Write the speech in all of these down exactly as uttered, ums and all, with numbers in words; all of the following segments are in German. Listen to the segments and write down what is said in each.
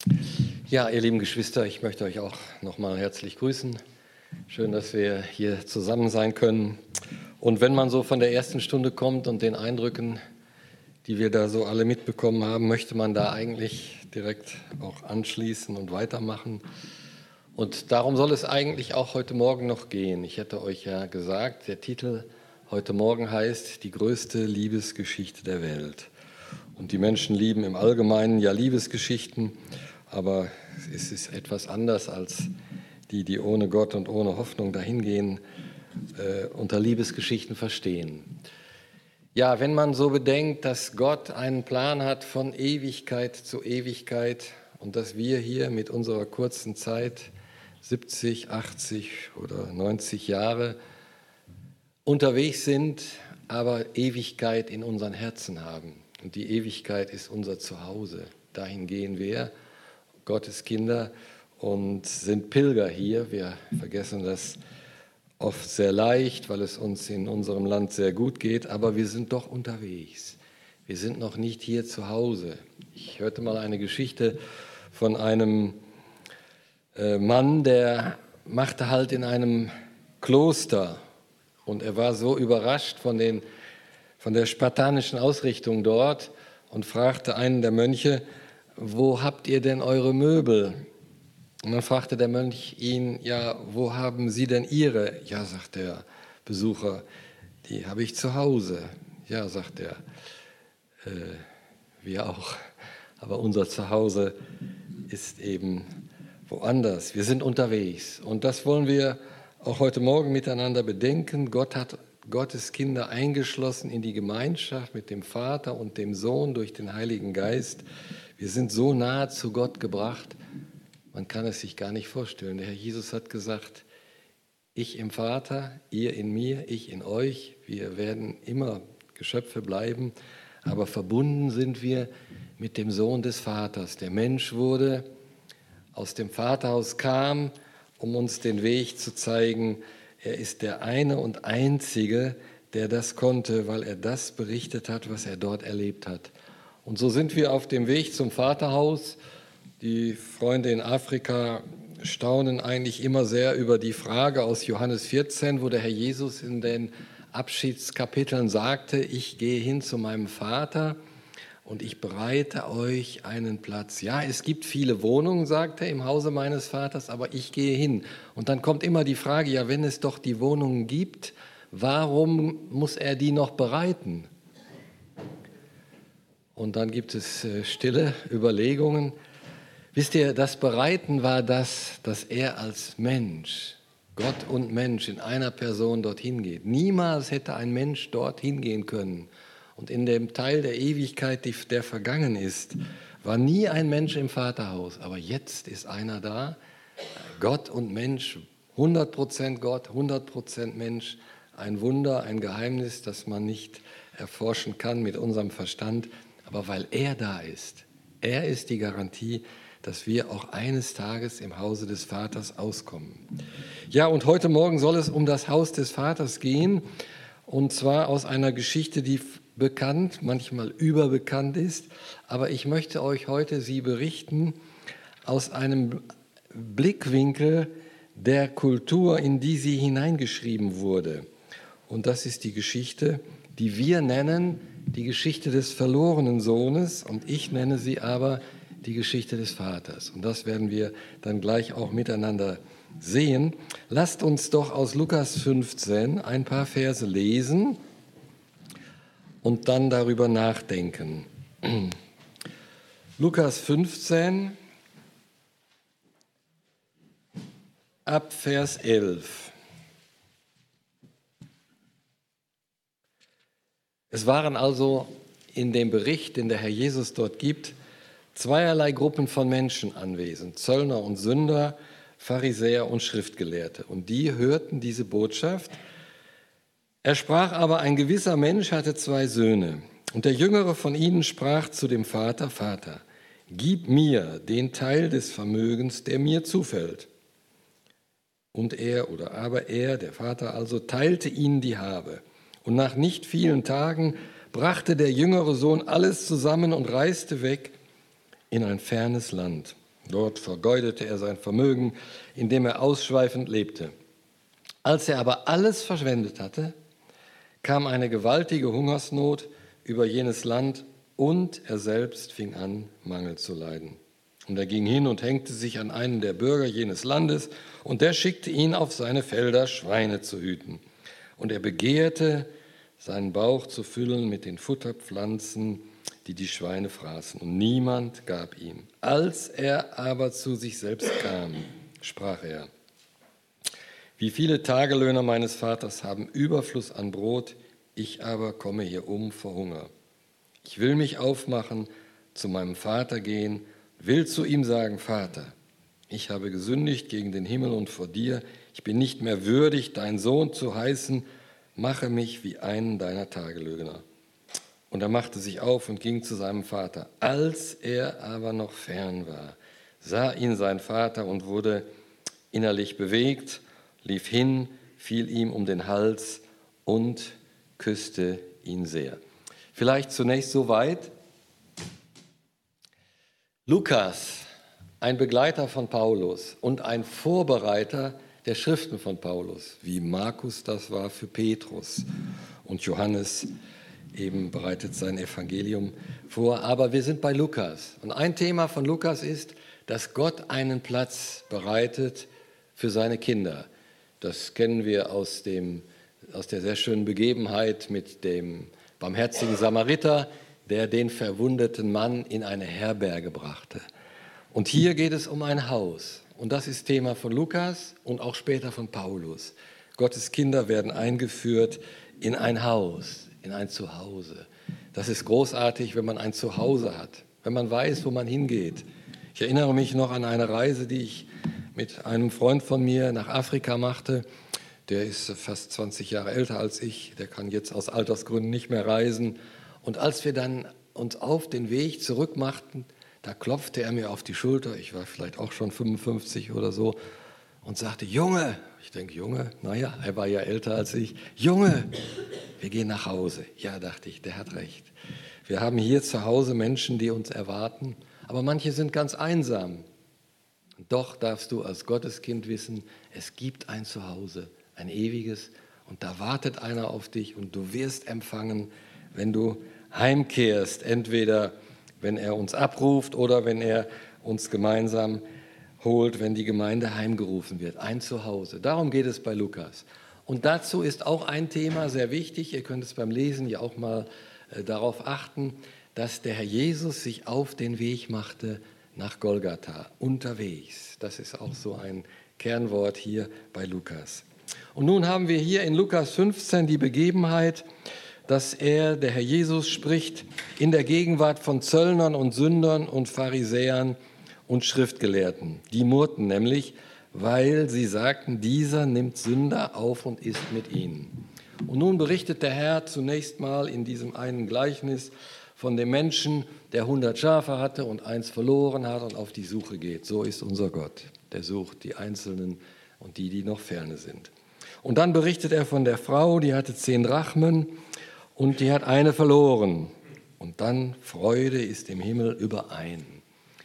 Ja, ihr lieben Geschwister, ich möchte euch auch nochmal herzlich grüßen. Schön, dass wir hier zusammen sein können. Und wenn man so von der ersten Stunde kommt und den Eindrücken, die wir da so alle mitbekommen haben, möchte man da eigentlich direkt auch anschließen und weitermachen. Und darum soll es eigentlich auch heute Morgen noch gehen. Ich hätte euch ja gesagt, der Titel heute Morgen heißt Die größte Liebesgeschichte der Welt. Und die Menschen lieben im Allgemeinen ja Liebesgeschichten, aber es ist etwas anders als die, die ohne Gott und ohne Hoffnung dahingehen, äh, unter Liebesgeschichten verstehen. Ja, wenn man so bedenkt, dass Gott einen Plan hat von Ewigkeit zu Ewigkeit und dass wir hier mit unserer kurzen Zeit, siebzig, achtzig oder neunzig Jahre, unterwegs sind, aber Ewigkeit in unseren Herzen haben. Und die Ewigkeit ist unser Zuhause. Dahin gehen wir, Gottes Kinder, und sind Pilger hier. Wir vergessen das oft sehr leicht, weil es uns in unserem Land sehr gut geht, aber wir sind doch unterwegs. Wir sind noch nicht hier zu Hause. Ich hörte mal eine Geschichte von einem äh, Mann, der machte halt in einem Kloster und er war so überrascht von, den, von der spartanischen Ausrichtung dort und fragte einen der Mönche: Wo habt ihr denn eure Möbel? Und dann fragte der Mönch ihn: Ja, wo haben Sie denn Ihre? Ja, sagt der Besucher, die habe ich zu Hause. Ja, sagt er, äh, wir auch. Aber unser Zuhause ist eben woanders. Wir sind unterwegs. Und das wollen wir auch heute Morgen miteinander bedenken. Gott hat Gottes Kinder eingeschlossen in die Gemeinschaft mit dem Vater und dem Sohn durch den Heiligen Geist. Wir sind so nahe zu Gott gebracht, man kann es sich gar nicht vorstellen. Der Herr Jesus hat gesagt, ich im Vater, ihr in mir, ich in euch. Wir werden immer Geschöpfe bleiben, aber verbunden sind wir mit dem Sohn des Vaters, der Mensch wurde, aus dem Vaterhaus kam, um uns den Weg zu zeigen. Er ist der eine und einzige, der das konnte, weil er das berichtet hat, was er dort erlebt hat. Und so sind wir auf dem Weg zum Vaterhaus. Die Freunde in Afrika staunen eigentlich immer sehr über die Frage aus Johannes vierzehn, wo der Herr Jesus in den Abschiedskapiteln sagte, ich gehe hin zu meinem Vater und ich bereite euch einen Platz. Ja, es gibt viele Wohnungen, sagt er, im Hause meines Vaters, aber ich gehe hin. Und dann kommt immer die Frage, ja, wenn es doch die Wohnungen gibt, warum muss er die noch bereiten? Und dann gibt es äh, stille Überlegungen. Wisst ihr, das Bereiten war das, dass er als Mensch, Gott und Mensch in einer Person dorthin geht. Niemals hätte ein Mensch dorthin gehen können. Und in dem Teil der Ewigkeit, die, der vergangen ist, war nie ein Mensch im Vaterhaus. Aber jetzt ist einer da, Gott und Mensch, hundert Prozent Gott, hundert Prozent Mensch. Ein Wunder, ein Geheimnis, das man nicht erforschen kann mit unserem Verstand. Aber weil er da ist, er ist die Garantie, dass wir auch eines Tages im Hause des Vaters auskommen. Ja, und heute Morgen soll es um das Haus des Vaters gehen, und zwar aus einer Geschichte, die bekannt, manchmal überbekannt ist, aber ich möchte euch heute sie berichten aus einem Blickwinkel der Kultur, in die sie hineingeschrieben wurde. Und das ist die Geschichte, die wir nennen, die Geschichte des verlorenen Sohnes, und ich nenne sie aber die Geschichte des Vaters. Und das werden wir dann gleich auch miteinander sehen. Lasst uns doch aus Lukas fünfzehn ein paar Verse lesen und dann darüber nachdenken. Lukas fünfzehn, ab Vers elf. Es waren also in dem Bericht, den der Herr Jesus dort gibt, zweierlei Gruppen von Menschen anwesend, Zöllner und Sünder, Pharisäer und Schriftgelehrte. Und die hörten diese Botschaft. Er sprach aber, ein gewisser Mensch hatte zwei Söhne. Und der Jüngere von ihnen sprach zu dem Vater, Vater, gib mir den Teil des Vermögens, der mir zufällt. Und er, oder aber er, der Vater also, teilte ihnen die Habe. Und nach nicht vielen Tagen brachte der jüngere Sohn alles zusammen und reiste weg in ein fernes Land. Dort vergeudete er sein Vermögen, indem er ausschweifend lebte. Als er aber alles verschwendet hatte, kam eine gewaltige Hungersnot über jenes Land und er selbst fing an, Mangel zu leiden. Und er ging hin und hängte sich an einen der Bürger jenes Landes und der schickte ihn auf seine Felder, Schweine zu hüten. Und er begehrte, seinen Bauch zu füllen mit den Futterpflanzen, die die Schweine fraßen. Und niemand gab ihm. Als er aber zu sich selbst kam, sprach er: Wie viele Tagelöhner meines Vaters haben Überfluss an Brot, ich aber komme hier um vor Hunger. Ich will mich aufmachen, zu meinem Vater gehen, will zu ihm sagen: Vater, ich habe gesündigt gegen den Himmel und vor dir. Ich bin nicht mehr würdig, dein Sohn zu heißen. Mache mich wie einen deiner Tagelöhner. Und er machte sich auf und ging zu seinem Vater. Als er aber noch fern war, sah ihn sein Vater und wurde innerlich bewegt, lief hin, fiel ihm um den Hals und küsste ihn sehr. Vielleicht zunächst so weit. Lukas, ein Begleiter von Paulus und ein Vorbereiter der Schriften von Paulus, wie Markus das war für Petrus, und Johannes eben bereitet sein Evangelium vor. Aber wir sind bei Lukas. Und ein Thema von Lukas ist, dass Gott einen Platz bereitet für seine Kinder. Das kennen wir aus, dem, aus der sehr schönen Begebenheit mit dem barmherzigen Samariter, der den verwundeten Mann in eine Herberge brachte. Und hier geht es um ein Haus. Und das ist Thema von Lukas und auch später von Paulus. Gottes Kinder werden eingeführt in ein Haus, in ein Zuhause. Das ist großartig, wenn man ein Zuhause hat, wenn man weiß, wo man hingeht. Ich erinnere mich noch an eine Reise, die ich mit einem Freund von mir nach Afrika machte. Der ist fast zwanzig Jahre älter als ich, der kann jetzt aus Altersgründen nicht mehr reisen. Und als wir dann uns auf den Weg zurück machten, da klopfte er mir auf die Schulter, ich war vielleicht auch schon fünfundfünfzig oder so, und sagte: Junge, ich denke, Junge, naja, er war ja älter als ich, Junge, wir gehen nach Hause. Ja, dachte ich, der hat recht. Wir haben hier zu Hause Menschen, die uns erwarten, aber manche sind ganz einsam. Und doch darfst du als Gotteskind wissen, es gibt ein Zuhause, ein ewiges, und da wartet einer auf dich und du wirst empfangen, wenn du heimkehrst, entweder wenn er uns abruft oder wenn er uns gemeinsam holt, wenn die Gemeinde heimgerufen wird. Ein Zuhause. Darum geht es bei Lukas. Und dazu ist auch ein Thema sehr wichtig. Ihr könnt es beim Lesen ja auch mal äh, darauf achten, dass der Herr Jesus sich auf den Weg machte nach Golgatha, unterwegs. Das ist auch so ein Kernwort hier bei Lukas. Und nun haben wir hier in Lukas fünfzehn die Begebenheit, dass er, der Herr Jesus, spricht in der Gegenwart von Zöllnern und Sündern und Pharisäern und Schriftgelehrten. Die murrten nämlich, weil sie sagten, dieser nimmt Sünder auf und isst mit ihnen. Und nun berichtet der Herr zunächst mal in diesem einen Gleichnis von dem Menschen, der hundert Schafe hatte und eins verloren hat und auf die Suche geht. So ist unser Gott. Der sucht die Einzelnen und die, die noch ferne sind. Und dann berichtet er von der Frau, die hatte zehn Drachmen und die hat eine verloren. Und dann Freude ist im Himmel über einen.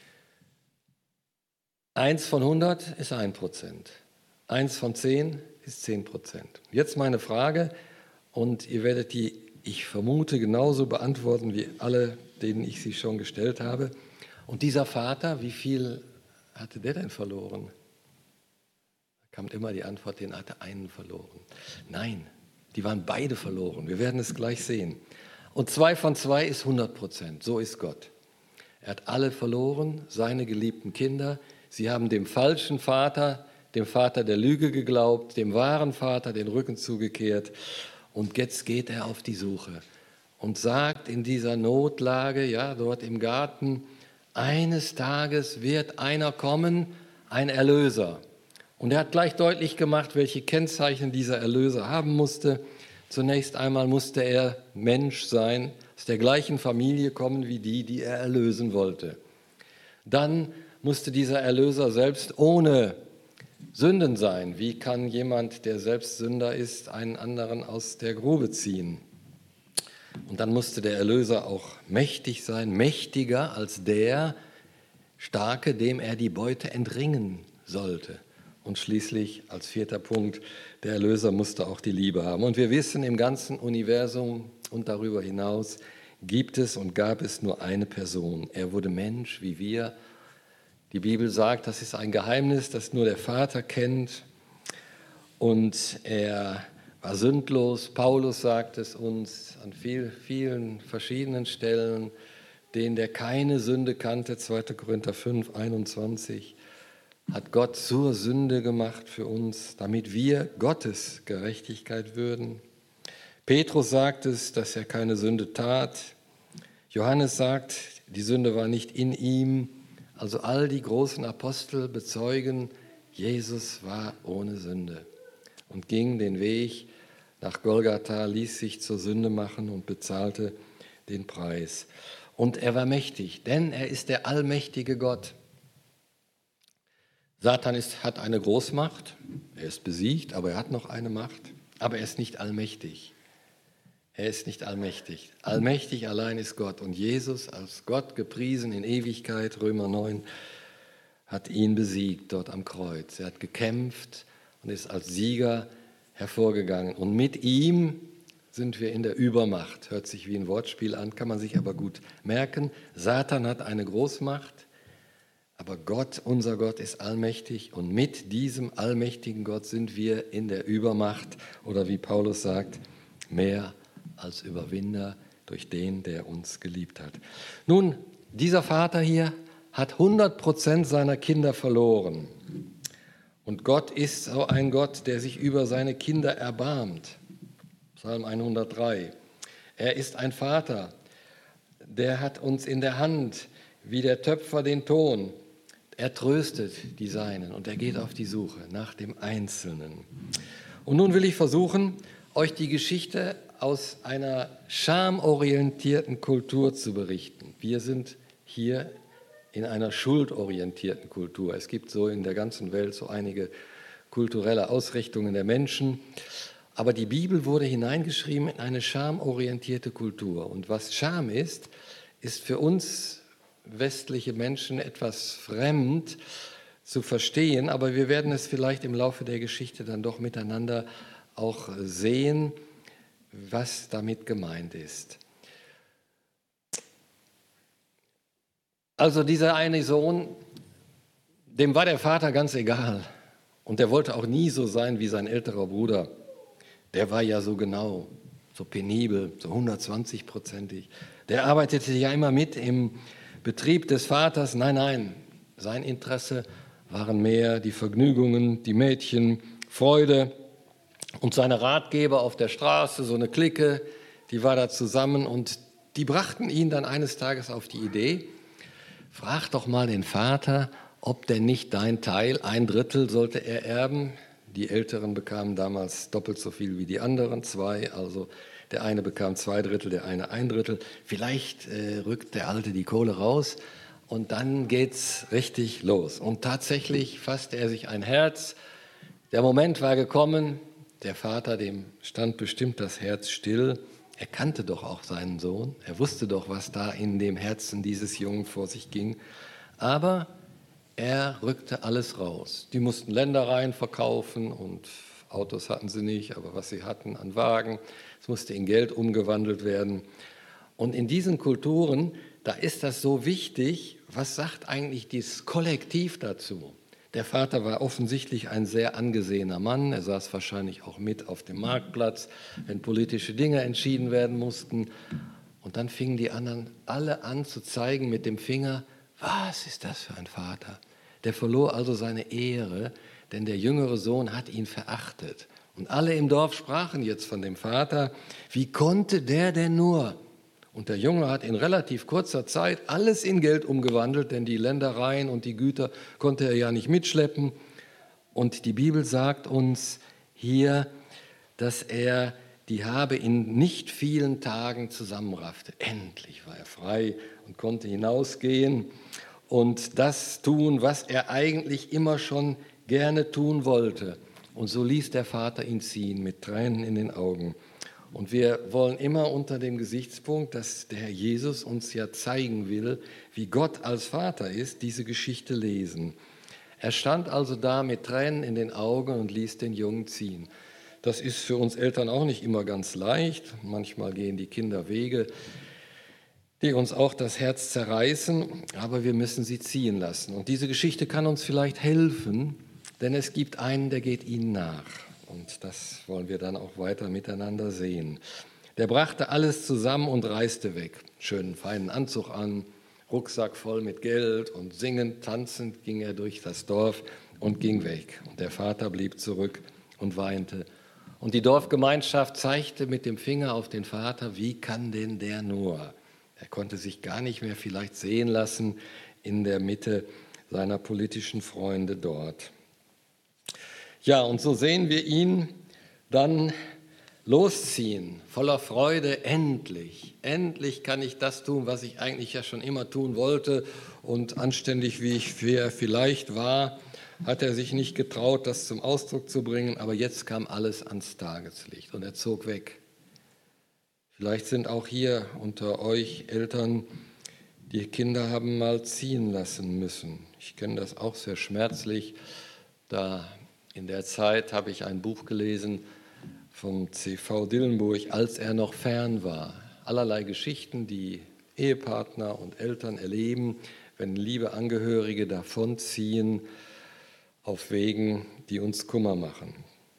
Eins von hundert ist ein Prozent. Eins von zehn ist zehn Prozent. Jetzt meine Frage, und ihr werdet die, ich vermute, genauso beantworten wie alle, denen ich sie schon gestellt habe. Und dieser Vater, wie viel hatte der denn verloren? Da kam immer die Antwort, den hatte einen verloren. Nein, die waren beide verloren. Wir werden es gleich sehen. Und zwei von zwei ist hundert Prozent. So ist Gott. Er hat alle verloren, seine geliebten Kinder. Sie haben dem falschen Vater, dem Vater der Lüge geglaubt, dem wahren Vater den Rücken zugekehrt. Und jetzt geht er auf die Suche und sagt in dieser Notlage, ja, dort im Garten, eines Tages wird einer kommen, ein Erlöser. Und er hat gleich deutlich gemacht, welche Kennzeichen dieser Erlöser haben musste. Zunächst einmal musste er Mensch sein, aus der gleichen Familie kommen wie die, die er erlösen wollte. Dann musste dieser Erlöser selbst ohne Sünden sein. Wie kann jemand, der selbst Sünder ist, einen anderen aus der Grube ziehen? Und dann musste der Erlöser auch mächtig sein, mächtiger als der, Starke, dem er die Beute entringen sollte. Und schließlich als vierter Punkt, der Erlöser musste auch die Liebe haben. Und wir wissen, im ganzen Universum und darüber hinaus gibt es und gab es nur eine Person. Er wurde Mensch wie wir. Die Bibel sagt, das ist ein Geheimnis, das nur der Vater kennt. Und er war sündlos. Paulus sagt es uns an viel, vielen verschiedenen Stellen, den, der keine Sünde kannte, zweiter Korinther fünf, einundzwanzig, hat Gott zur Sünde gemacht für uns, damit wir Gottes Gerechtigkeit würden. Petrus sagt es, dass er keine Sünde tat. Johannes sagt, die Sünde war nicht in ihm. Also all die großen Apostel bezeugen, Jesus war ohne Sünde und ging den Weg nach Golgatha, ließ sich zur Sünde machen und bezahlte den Preis. Und er war mächtig, denn er ist der allmächtige Gott. Satan ist, hat eine Großmacht, er ist besiegt, aber er hat noch eine Macht, aber er ist nicht allmächtig. Er ist nicht allmächtig. Allmächtig allein ist Gott. Und Jesus als Gott gepriesen in Ewigkeit, Römer neun, hat ihn besiegt dort am Kreuz. Er hat gekämpft und ist als Sieger hervorgegangen. Und mit ihm sind wir in der Übermacht. Hört sich wie ein Wortspiel an, kann man sich aber gut merken. Satan hat eine Großmacht, aber Gott, unser Gott, ist allmächtig. Und mit diesem allmächtigen Gott sind wir in der Übermacht. Oder wie Paulus sagt, mehr als Überwinder durch den, der uns geliebt hat. Nun, dieser Vater hier hat hundert Prozent seiner Kinder verloren. Und Gott ist so ein Gott, der sich über seine Kinder erbarmt. Psalm hundertdrei. Er ist ein Vater, der hat uns in der Hand, wie der Töpfer den Ton. Er tröstet die Seinen und er geht auf die Suche nach dem Einzelnen. Und nun will ich versuchen, euch die Geschichte aus einer schamorientierten Kultur zu berichten. Wir sind hier in einer schuldorientierten Kultur. Es gibt so in der ganzen Welt so einige kulturelle Ausrichtungen der Menschen. Aber die Bibel wurde hineingeschrieben in eine schamorientierte Kultur. Und was Scham ist, ist für uns westliche Menschen etwas fremd zu verstehen. Aber wir werden es vielleicht im Laufe der Geschichte dann doch miteinander auch sehen, was damit gemeint ist. Also dieser eine Sohn, dem war der Vater ganz egal. Und der wollte auch nie so sein wie sein älterer Bruder. Der war ja so genau, so penibel, so hundertzwanzig-prozentig. Der arbeitete ja immer mit im Betrieb des Vaters. Nein, nein, sein Interesse waren mehr die Vergnügungen, die Mädchen, Freude. Und seine Ratgeber auf der Straße, so eine Clique, die war da zusammen und die brachten ihn dann eines Tages auf die Idee, frag doch mal den Vater, ob denn nicht dein Teil, ein Drittel sollte er erben. Die Älteren bekamen damals doppelt so viel wie die anderen, zwei, also der eine bekam zwei Drittel, der eine ein Drittel. Vielleicht äh, rückt der Alte die Kohle raus und dann geht's richtig los. Und tatsächlich fasste er sich ein Herz. Der Moment war gekommen. Der Vater, dem stand bestimmt das Herz still. Er kannte doch auch seinen Sohn. Er wusste doch, was da in dem Herzen dieses Jungen vor sich ging. Aber er rückte alles raus. Die mussten Ländereien verkaufen und Autos hatten sie nicht, aber was sie hatten an Wagen, es musste in Geld umgewandelt werden. Und in diesen Kulturen, da ist das so wichtig, was sagt eigentlich dieses Kollektiv dazu? Der Vater war offensichtlich ein sehr angesehener Mann. Er saß wahrscheinlich auch mit auf dem Marktplatz, wenn politische Dinge entschieden werden mussten. Und dann fingen die anderen alle an zu zeigen mit dem Finger, was ist das für ein Vater? Der verlor also seine Ehre, denn der jüngere Sohn hat ihn verachtet. Und alle im Dorf sprachen jetzt von dem Vater, wie konnte der denn nur? Und der Junge hat in relativ kurzer Zeit alles in Geld umgewandelt, denn die Ländereien und die Güter konnte er ja nicht mitschleppen. Und die Bibel sagt uns hier, dass er die Habe in nicht vielen Tagen zusammenraffte. Endlich war er frei und konnte hinausgehen und das tun, was er eigentlich immer schon gerne tun wollte. Und so ließ der Vater ihn ziehen mit Tränen in den Augen. Und wir wollen immer unter dem Gesichtspunkt, dass der Herr Jesus uns ja zeigen will, wie Gott als Vater ist, diese Geschichte lesen. Er stand also da mit Tränen in den Augen und ließ den Jungen ziehen. Das ist für uns Eltern auch nicht immer ganz leicht. Manchmal gehen die Kinder Wege, die uns auch das Herz zerreißen, aber wir müssen sie ziehen lassen. Und diese Geschichte kann uns vielleicht helfen, denn es gibt einen, der geht ihnen nach. Und das wollen wir dann auch weiter miteinander sehen. Der brachte alles zusammen und reiste weg. Schönen, feinen Anzug an, Rucksack voll mit Geld und singend, tanzend ging er durch das Dorf und ging weg. Und der Vater blieb zurück und weinte. Und die Dorfgemeinschaft zeigte mit dem Finger auf den Vater, wie kann denn der nur? Er konnte sich gar nicht mehr vielleicht sehen lassen in der Mitte seiner politischen Freunde dort. Ja, und so sehen wir ihn dann losziehen, voller Freude, endlich. Endlich kann ich das tun, was ich eigentlich ja schon immer tun wollte. Und anständig, wie ich vielleicht war, hat er sich nicht getraut, das zum Ausdruck zu bringen. Aber jetzt kam alles ans Tageslicht und er zog weg. Vielleicht sind auch hier unter euch Eltern, die Kinder haben mal ziehen lassen müssen. Ich kenne das auch sehr schmerzlich. Da in der Zeit habe ich ein Buch gelesen vom C V Dillenburg, als er noch fern war. Allerlei Geschichten, die Ehepartner und Eltern erleben, wenn liebe Angehörige davonziehen auf Wegen, die uns Kummer machen.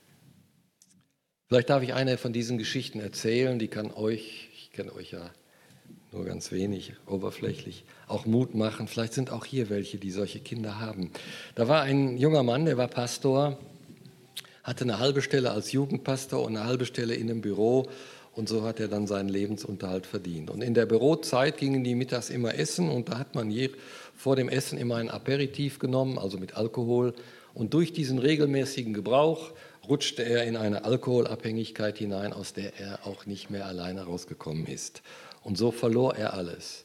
Vielleicht darf ich eine von diesen Geschichten erzählen, die kann euch, ich kenne euch ja nur ganz wenig, oberflächlich, auch Mut machen. Vielleicht sind auch hier welche, die solche Kinder haben. Da war ein junger Mann, der war Pastor, hatte eine halbe Stelle als Jugendpastor und eine halbe Stelle in einem Büro und so hat er dann seinen Lebensunterhalt verdient. Und in der Bürozeit gingen die mittags immer essen und da hat man je, vor dem Essen immer ein Aperitif genommen, also mit Alkohol. Und durch diesen regelmäßigen Gebrauch rutschte er in eine Alkoholabhängigkeit hinein, aus der er auch nicht mehr alleine rausgekommen ist. Und so verlor er alles.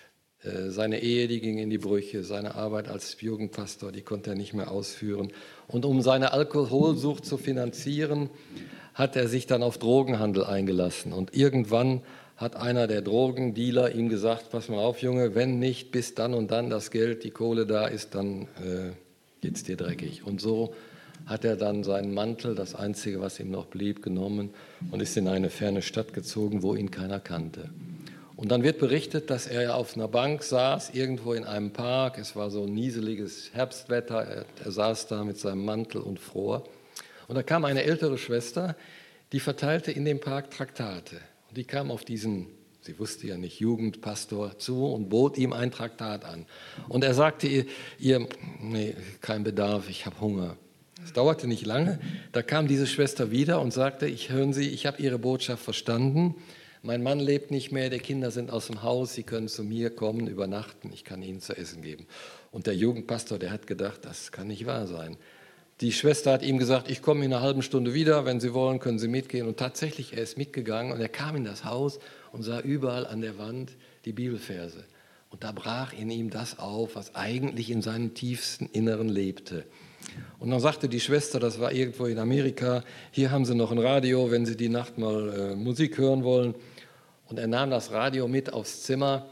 Seine Ehe, die ging in die Brüche, seine Arbeit als Jugendpastor, die konnte er nicht mehr ausführen. Und um seine Alkoholsucht zu finanzieren, hat er sich dann auf Drogenhandel eingelassen. Und irgendwann hat einer der Drogendealer ihm gesagt, pass mal auf, Junge, wenn nicht bis dann und dann das Geld, die Kohle da ist, dann äh, geht's dir dreckig. Und so hat er dann seinen Mantel, das Einzige, was ihm noch blieb, genommen und ist in eine ferne Stadt gezogen, wo ihn keiner kannte. Und dann wird berichtet, dass er auf einer Bank saß, irgendwo in einem Park. Es war so ein nieseliges Herbstwetter. Er, er saß da mit seinem Mantel und fror. Und da kam eine ältere Schwester, die verteilte in dem Park Traktate. Und die kam auf diesen, sie wusste ja nicht, Jugendpastor zu und bot ihm ein Traktat an. Und er sagte ihr, ihr nee, kein Bedarf, ich habe Hunger. Es dauerte nicht lange. Da kam diese Schwester wieder und sagte, ich hören Sie, ich habe Ihre Botschaft verstanden. Mein Mann lebt nicht mehr, die Kinder sind aus dem Haus, Sie können zu mir kommen, übernachten, ich kann Ihnen zu essen geben. Und der Jugendpastor, der hat gedacht, das kann nicht wahr sein. Die Schwester hat ihm gesagt, ich komme in einer halben Stunde wieder, wenn Sie wollen, können Sie mitgehen. Und tatsächlich, er ist mitgegangen und er kam in das Haus und sah überall an der Wand die Bibelverse. Und da brach in ihm das auf, was eigentlich in seinem tiefsten Inneren lebte. Und dann sagte die Schwester, das war irgendwo in Amerika, hier haben Sie noch ein Radio, wenn Sie die Nacht mal äh, Musik hören wollen. Und er nahm das Radio mit aufs Zimmer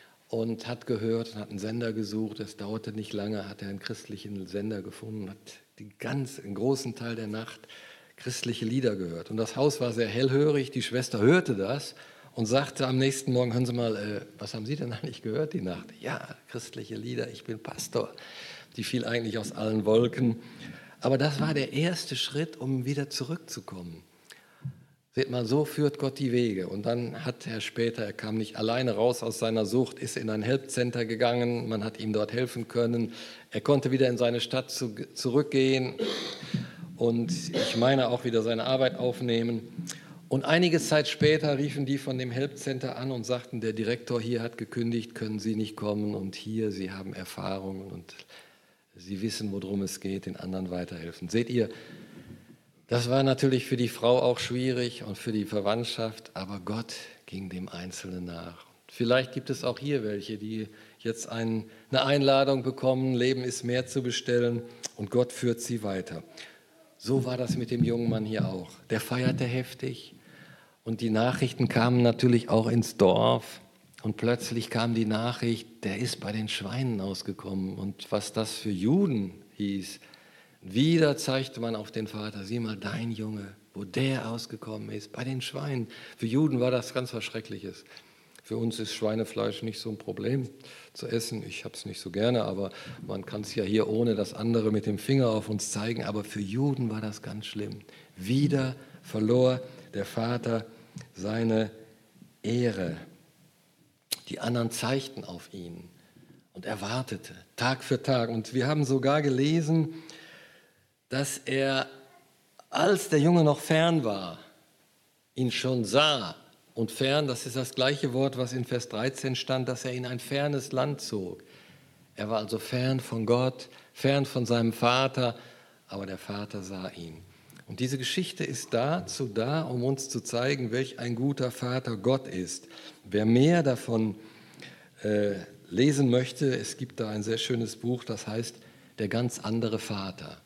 und hat gehört und hat einen Sender gesucht. Es dauerte nicht lange, hat er einen christlichen Sender gefunden, hat die ganz, einen großen Teil der Nacht christliche Lieder gehört. Und das Haus war sehr hellhörig, die Schwester hörte das und sagte am nächsten Morgen, hören Sie mal, äh, was haben Sie denn eigentlich gehört die Nacht? Ja, christliche Lieder, ich bin Pastor. Die fiel eigentlich aus allen Wolken. Aber das war der erste Schritt, um wieder zurückzukommen. Seht mal, so führt Gott die Wege. Und dann hat er später, er kam nicht alleine raus aus seiner Sucht, ist in ein Help Center gegangen, man hat ihm dort helfen können. Er konnte wieder in seine Stadt zu, zurückgehen und ich meine auch wieder seine Arbeit aufnehmen. Und einige Zeit später riefen die von dem Help Center an und sagten, der Direktor hier hat gekündigt, können Sie nicht kommen und hier, Sie haben Erfahrungen und Sie wissen, worum es geht, den anderen weiterhelfen. Seht ihr, das war natürlich für die Frau auch schwierig und für die Verwandtschaft, aber Gott ging dem Einzelnen nach. Vielleicht gibt es auch hier welche, die jetzt ein, eine Einladung bekommen, Leben ist mehr zu bestellen und Gott führt sie weiter. So war das mit dem jungen Mann hier auch. Der feierte heftig Und die Nachrichten kamen natürlich auch ins Dorf. Und plötzlich kam die Nachricht, der ist bei den Schweinen ausgekommen. Und was das für Juden hieß, wieder zeigte man auf den Vater, sieh mal, dein Junge, wo der ausgekommen ist, bei den Schweinen. Für Juden war das ganz was Schreckliches. Für uns ist Schweinefleisch nicht so ein Problem zu essen. Ich habe es nicht so gerne, aber man kann es ja hier ohne das andere mit dem Finger auf uns zeigen. Aber für Juden war das ganz schlimm. Wieder verlor der Vater seine Ehre. Die anderen zeigten auf ihn und er wartete Tag für Tag. Und wir haben sogar gelesen, dass er, als der Junge noch fern war, ihn schon sah. Und fern, das ist das gleiche Wort, was in Vers dreizehn stand, dass er in ein fernes Land zog. Er war also fern von Gott, fern von seinem Vater, aber der Vater sah ihn. Und diese Geschichte ist dazu da, um uns zu zeigen, welch ein guter Vater Gott ist. Wer mehr davon äh, lesen möchte, es gibt da ein sehr schönes Buch, das heißt Der ganz andere Vater.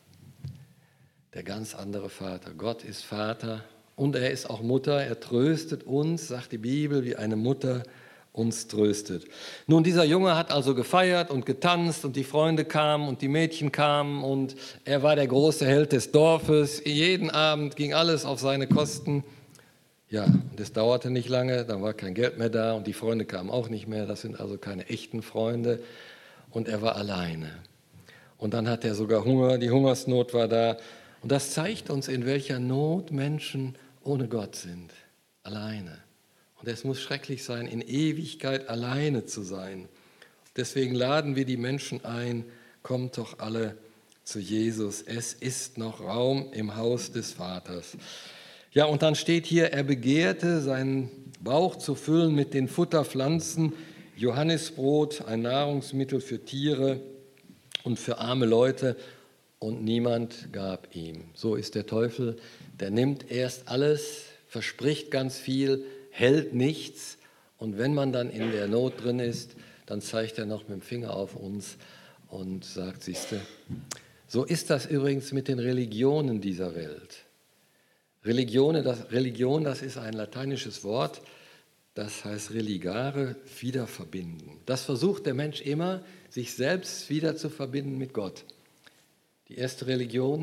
Der ganz andere Vater. Gott ist Vater und er ist auch Mutter. Er tröstet uns, sagt die Bibel, wie eine Mutter uns tröstet. Nun, dieser Junge hat also gefeiert und getanzt und die Freunde kamen und die Mädchen kamen und er war der große Held des Dorfes. Jeden Abend ging alles auf seine Kosten. Ja, und es dauerte nicht lange, dann war kein Geld mehr da und die Freunde kamen auch nicht mehr. Das sind also keine echten Freunde und er war alleine. Und dann hat er sogar Hunger, die Hungersnot war da. Und das zeigt uns, in welcher Not Menschen ohne Gott sind, alleine. Und es muss schrecklich sein, in Ewigkeit alleine zu sein. Deswegen laden wir die Menschen ein, kommt doch alle zu Jesus. Es ist noch Raum im Haus des Vaters. Ja, und dann steht hier, er begehrte, seinen Bauch zu füllen mit den Futterpflanzen, Johannisbrot, ein Nahrungsmittel für Tiere und für arme Leute, und niemand gab ihm. So ist der Teufel, der nimmt erst alles, verspricht ganz viel, hält nichts und wenn man dann in der Not drin ist, dann zeigt er noch mit dem Finger auf uns und sagt, siehste, so ist das übrigens mit den Religionen dieser Welt. Religione, das, Religion, das ist ein lateinisches Wort, das heißt religare, wiederverbinden. Das versucht der Mensch immer, sich selbst wieder zu verbinden mit Gott. Die erste Religion,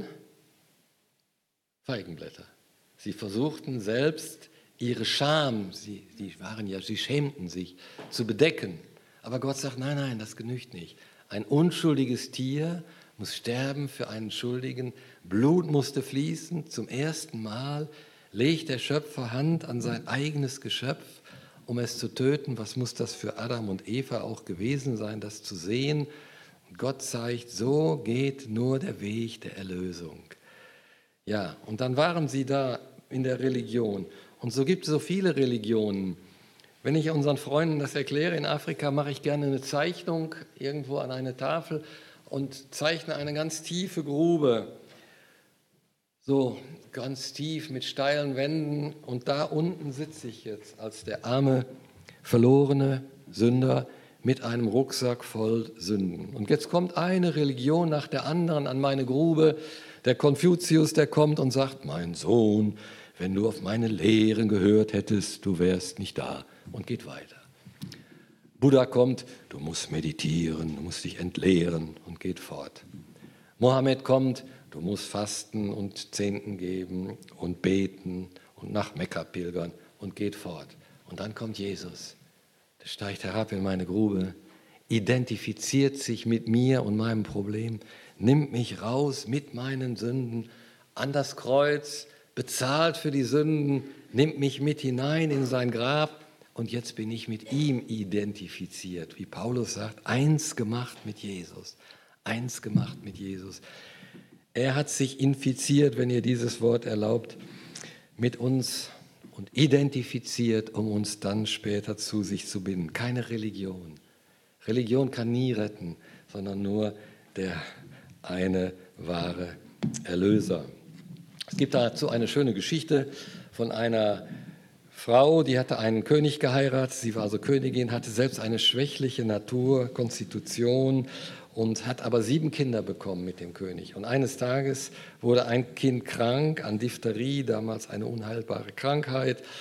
Feigenblätter. Sie versuchten selbst ihre Scham, sie, sie waren ja, sie schämten sich, zu bedecken. Aber Gott sagt, nein, nein, das genügt nicht. Ein unschuldiges Tier muss sterben für einen Schuldigen. Blut musste fließen. Zum ersten Mal legt der Schöpfer Hand an sein eigenes Geschöpf, um es zu töten. Was muss das für Adam und Eva auch gewesen sein, das zu sehen? Und Gott zeigt, so geht nur der Weg der Erlösung. Ja, und dann waren sie da in der Religion. Und so gibt es so viele Religionen. Wenn ich unseren Freunden das erkläre, in Afrika mache ich gerne eine Zeichnung irgendwo an eine Tafel und zeichne eine ganz tiefe Grube, so ganz tief mit steilen Wänden. Und da unten sitze ich jetzt als der arme, verlorene Sünder mit einem Rucksack voll Sünden. Und jetzt kommt eine Religion nach der anderen an meine Grube. Der Konfuzius, der kommt und sagt, mein Sohn, wenn du auf meine Lehren gehört hättest, du wärst nicht da, und geht weiter. Buddha kommt, du musst meditieren, du musst dich entleeren, und geht fort. Mohammed kommt, du musst fasten und Zehnten geben und beten und nach Mekka pilgern, und geht fort. Und dann kommt Jesus, der steigt herab in meine Grube, identifiziert sich mit mir und meinem Problem, nimmt mich raus mit meinen Sünden an das Kreuz, bezahlt für die Sünden, nimmt mich mit hinein in sein Grab und jetzt bin ich mit ihm identifiziert. Wie Paulus sagt, eins gemacht mit Jesus, eins gemacht mit Jesus. Er hat sich infiziert, wenn ihr dieses Wort erlaubt, mit uns und identifiziert, um uns dann später zu sich zu binden. Keine Religion. Religion kann nie retten, sondern nur der eine wahre Erlöser. Es gibt dazu eine schöne Geschichte von einer Frau, die hatte einen König geheiratet, sie war also Königin, hatte selbst eine schwächliche Natur, Konstitution und hat aber sieben Kinder bekommen mit dem König. Und eines Tages wurde ein Kind krank an Diphtherie, damals eine unheilbare Krankheit.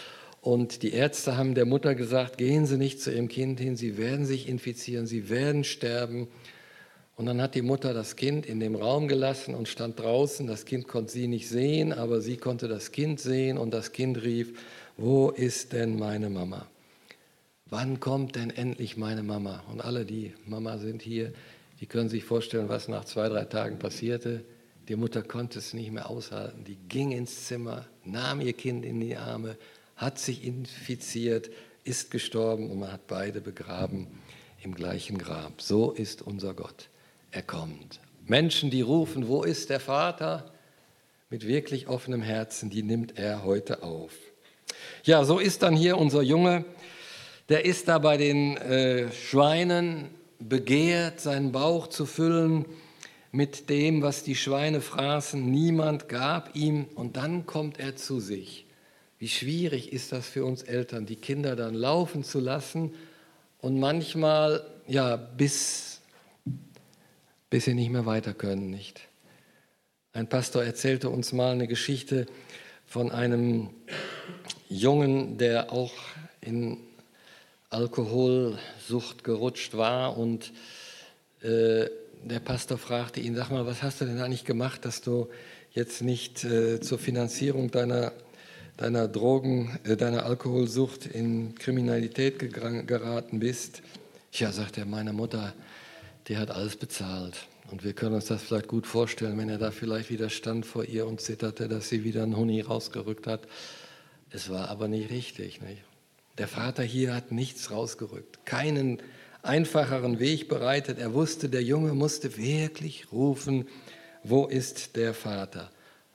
Und die Ärzte haben der Mutter gesagt, gehen Sie nicht zu Ihrem Kind hin, Sie werden sich infizieren, Sie werden sterben. Und dann hat die Mutter das Kind in dem Raum gelassen und stand draußen. Das Kind konnte sie nicht sehen, aber sie konnte das Kind sehen und das Kind rief, wo ist denn meine Mama? Wann kommt denn endlich meine Mama? Und alle, die Mama sind hier, die können sich vorstellen, was nach zwei, drei Tagen passierte. Die Mutter konnte es nicht mehr aushalten. Die ging ins Zimmer, nahm ihr Kind in die Arme, hat sich infiziert, ist gestorben und man hat beide begraben im gleichen Grab. So ist unser Gott. Er kommt. Menschen, die rufen, wo ist der Vater? Mit wirklich offenem Herzen, die nimmt er heute auf. Ja, so ist dann hier unser Junge, der ist da bei den äh, Schweinen begehrt, seinen Bauch zu füllen mit dem, was die Schweine fraßen. Niemand gab ihm und dann kommt er zu sich. Wie schwierig ist das für uns Eltern, die Kinder dann laufen zu lassen und manchmal, ja, bis bis sie nicht mehr weiter können, nicht? Ein Pastor erzählte uns mal eine Geschichte von einem Jungen, der auch in Alkoholsucht gerutscht war und äh, der Pastor fragte ihn, sag mal, was hast du denn eigentlich gemacht, dass du jetzt nicht äh, zur Finanzierung deiner, deiner Drogen, äh, deiner Alkoholsucht in Kriminalität geraten bist? Ja, sagt er, meine Mutter, die hat alles bezahlt. Und wir können uns das vielleicht gut vorstellen, wenn er da vielleicht wieder stand vor ihr und zitterte, dass sie wieder einen Huni rausgerückt hat. Es war aber nicht richtig. Nicht? Der Vater hier hat nichts rausgerückt, keinen einfacheren Weg bereitet. Er wusste, der Junge musste wirklich rufen, wo ist der Vater?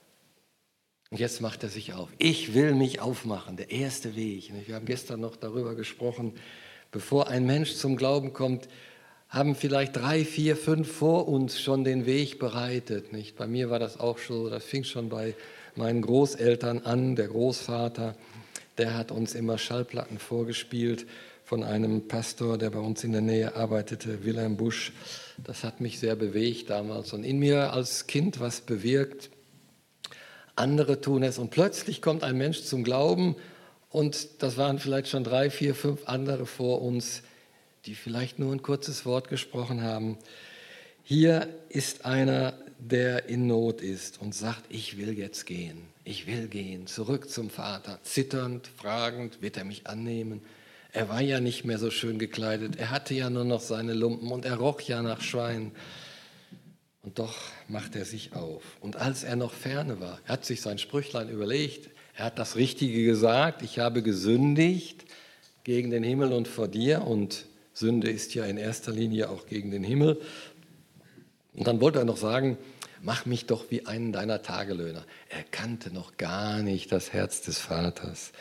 Und jetzt macht er sich auf. Ich will mich aufmachen, der erste Weg. Nicht? Wir haben gestern noch darüber gesprochen, bevor ein Mensch zum Glauben kommt, haben vielleicht drei, vier, fünf vor uns schon den Weg bereitet. Nicht? Bei mir war das auch so, das fing schon bei meinen Großeltern an. Der Großvater, der hat uns immer Schallplatten vorgespielt von einem Pastor, der bei uns in der Nähe arbeitete, Wilhelm Busch. Das hat mich sehr bewegt damals und in mir als Kind was bewirkt. Andere tun es und plötzlich kommt ein Mensch zum Glauben und das waren vielleicht schon drei, vier, fünf andere vor uns, die vielleicht nur ein kurzes Wort gesprochen haben. Hier ist einer, der in Not ist und sagt, ich will jetzt gehen, ich will gehen, zurück zum Vater. Zitternd, fragend, wird er mich annehmen? Er war ja nicht mehr so schön gekleidet, er hatte ja nur noch seine Lumpen und er roch ja nach Schwein. Und doch macht er sich auf. Und als er noch ferne war, er hat sich sein Sprüchlein überlegt, er hat das Richtige gesagt, ich habe gesündigt gegen den Himmel und vor dir und Sünde ist ja in erster Linie auch gegen den Himmel. Und dann wollte er noch sagen, mach mich doch wie einen deiner Tagelöhner. Er kannte noch gar nicht das Herz des Vaters.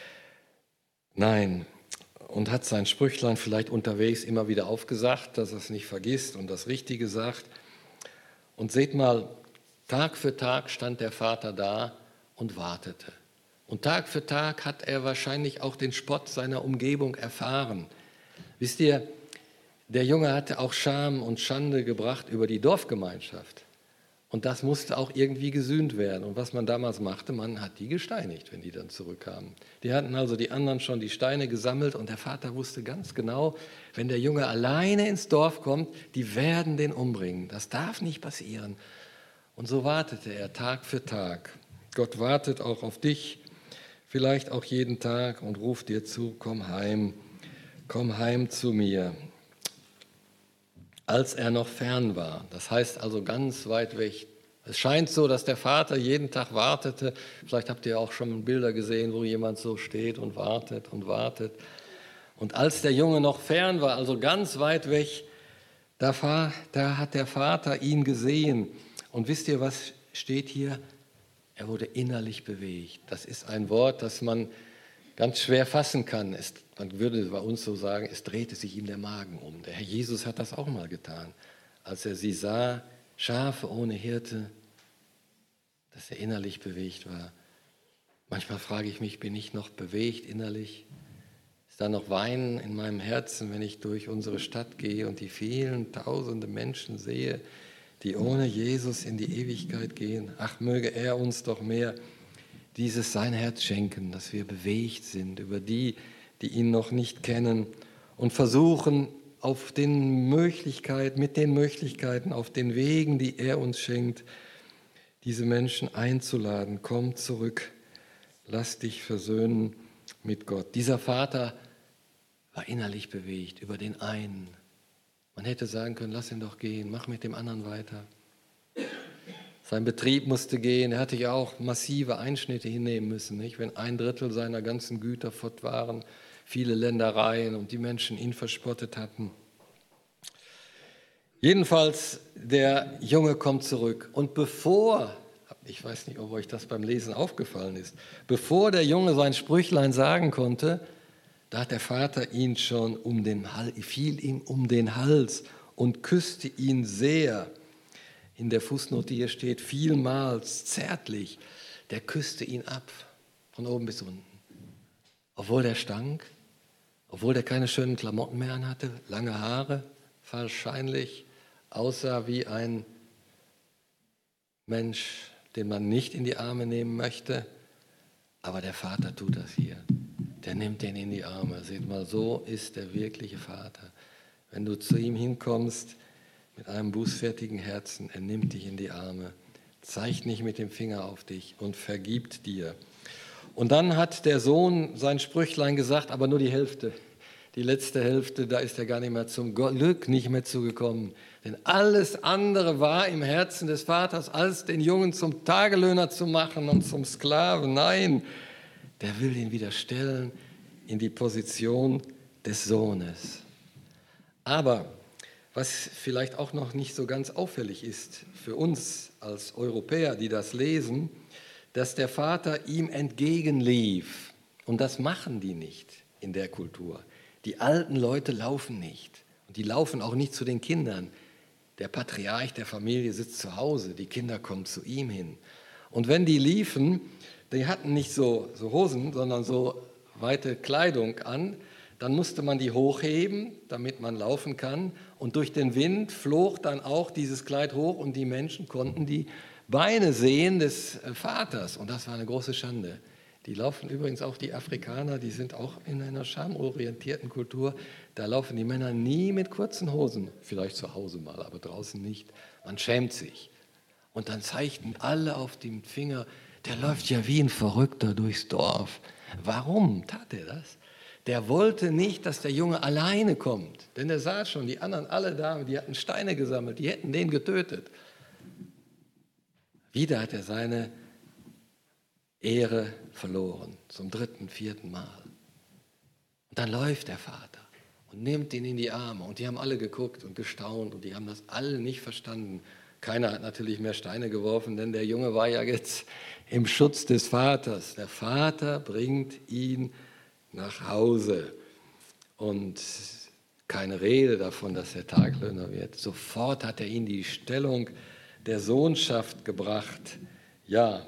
Nein, und hat sein Sprüchlein vielleicht unterwegs immer wieder aufgesagt, dass er es nicht vergisst und das Richtige sagt. Und seht mal, Tag für Tag stand der Vater da und wartete. Und Tag für Tag hat er wahrscheinlich auch den Spott seiner Umgebung erfahren. Wisst ihr, der Junge hatte auch Scham und Schande gebracht über die Dorfgemeinschaft. Und das musste auch irgendwie gesühnt werden. Und was man damals machte, man hat die gesteinigt, wenn die dann zurückkamen. Die hatten also die anderen schon die Steine gesammelt und der Vater wusste ganz genau, wenn der Junge alleine ins Dorf kommt, die werden den umbringen. Das darf nicht passieren. Und so wartete er Tag für Tag. Gott wartet auch auf dich, vielleicht auch jeden Tag und ruft dir zu, komm heim. Komm heim zu mir. Als er noch fern war, das heißt also ganz weit weg. Es scheint so, dass der Vater jeden Tag wartete. Vielleicht habt ihr auch schon Bilder gesehen, wo jemand so steht und wartet und wartet. Und als der Junge noch fern war, also ganz weit weg, da, war, da hat der Vater ihn gesehen. Und wisst ihr, was steht hier? Er wurde innerlich bewegt. Das ist ein Wort, das man ganz schwer fassen kann. Es, man würde bei uns so sagen, es drehte sich ihm der Magen um. Der Herr Jesus hat das auch mal getan, als er sie sah, Schafe ohne Hirte, dass er innerlich bewegt war. Manchmal frage ich mich, bin ich noch bewegt innerlich? Ist da noch Weinen in meinem Herzen, wenn ich durch unsere Stadt gehe und die vielen tausende Menschen sehe, die ohne Jesus in die Ewigkeit gehen? Ach, möge er uns doch mehr dieses sein Herz schenken, dass wir bewegt sind über die, die ihn noch nicht kennen und versuchen, auf den Möglichkeiten, mit den Möglichkeiten, auf den Wegen, die er uns schenkt, diese Menschen einzuladen. Komm zurück, lass dich versöhnen mit Gott. Dieser Vater war innerlich bewegt über den einen. Man hätte sagen können, lass ihn doch gehen, mach mit dem anderen weiter. Sein Betrieb musste gehen, er hatte ja auch massive Einschnitte hinnehmen müssen, nicht? Wenn ein Drittel seiner ganzen Güter fort waren, viele Ländereien und die Menschen ihn verspottet hatten. Jedenfalls, der Junge kommt zurück und bevor, ich weiß nicht, ob euch das beim Lesen aufgefallen ist, bevor der Junge sein Sprüchlein sagen konnte, da hat der Vater ihn schon um den Hals, fiel ihm um den Hals und küsste ihn sehr. In der Fußnote hier steht vielmals, zärtlich, der küsste ihn ab, von oben bis unten. Obwohl der stank, obwohl der keine schönen Klamotten mehr anhatte, lange Haare, wahrscheinlich aussah wie ein Mensch, den man nicht in die Arme nehmen möchte. Aber der Vater tut das hier. Der nimmt den in die Arme. Seht mal, so ist der wirkliche Vater. Wenn du zu ihm hinkommst mit einem bußfertigen Herzen, er nimmt dich in die Arme, zeigt nicht mit dem Finger auf dich und vergibt dir. Und dann hat der Sohn sein Sprüchlein gesagt, aber nur die Hälfte. Die letzte Hälfte, da ist er gar nicht mehr zum Glück nicht mehr zugekommen. Denn alles andere war im Herzen des Vaters, als den Jungen zum Tagelöhner zu machen und zum Sklaven. Nein, der will ihn wieder stellen in die Position des Sohnes. Aber was vielleicht auch noch nicht so ganz auffällig ist für uns als Europäer, die das lesen, dass der Vater ihm entgegenlief. Und das machen die nicht in der Kultur. Die alten Leute laufen nicht. Und die laufen auch nicht zu den Kindern. Der Patriarch der Familie sitzt zu Hause, die Kinder kommen zu ihm hin. Und wenn die liefen, die hatten nicht so, so Hosen, sondern so weite Kleidung an, dann musste man die hochheben, damit man laufen kann. Und durch den Wind flog dann auch dieses Kleid hoch und die Menschen konnten die Beine sehen des Vaters. Und das war eine große Schande. Die laufen übrigens auch, die Afrikaner, die sind auch in einer schamorientierten Kultur. Da laufen die Männer nie mit kurzen Hosen. Vielleicht zu Hause mal, aber draußen nicht. Man schämt sich. Und dann zeigten alle auf den Finger, der läuft ja wie ein Verrückter durchs Dorf. Warum tat er das? Der wollte nicht, dass der Junge alleine kommt. Denn er sah schon, die anderen alle da, die hatten Steine gesammelt, die hätten den getötet. Wieder hat er seine Ehre verloren, zum dritten, vierten Mal. Und dann läuft der Vater und nimmt ihn in die Arme. Und die haben alle geguckt und gestaunt und die haben das alle nicht verstanden. Keiner hat natürlich mehr Steine geworfen, denn der Junge war ja jetzt im Schutz des Vaters. Der Vater bringt ihn nach Hause und keine Rede davon, dass er Tagelöhner wird. Sofort hat er ihn die Stellung der Sohnschaft gebracht. Ja,